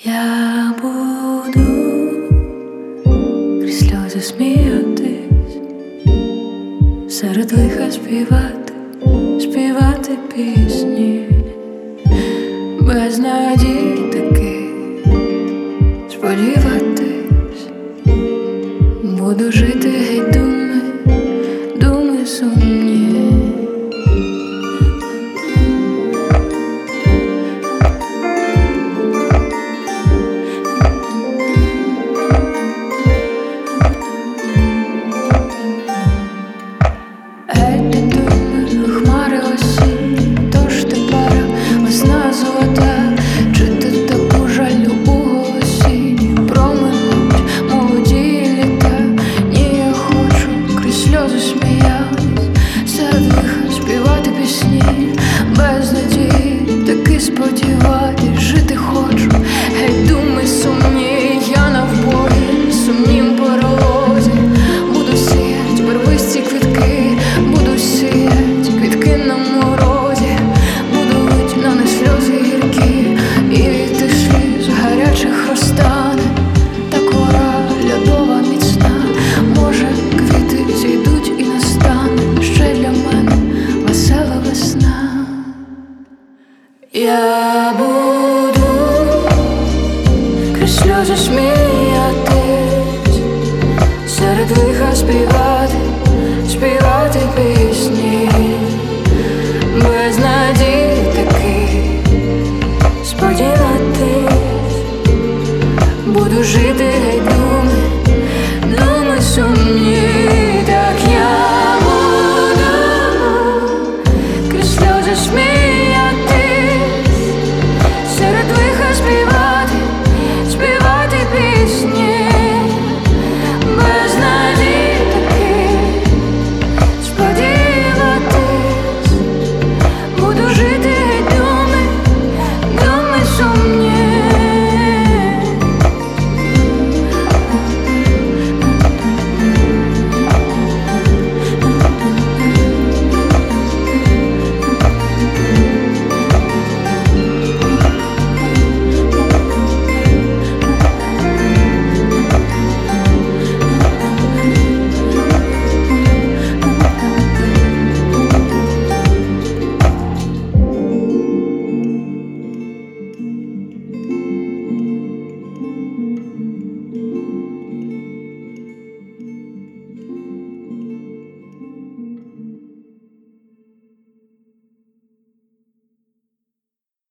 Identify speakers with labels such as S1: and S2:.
S1: Я буду крізь сльози сміятись, серед лиха співати пісні, без надій таки сподіватись, буду жити геть думи сумні. Без надії таки сподіватись, жити хочу, геть думи сумні. Я навбої, сумнім порозі, буду сіять барвисті квітки, буду сіять квітки на морозі, буду лить на них сльози гіркі, і від тих сліз гарячих розтане та кора льодова міцна. Може, квіти зійдуть і настане ще для мене весела весна. Я буду крізь сльози сміятись, серед лиха співати пісні, без надії.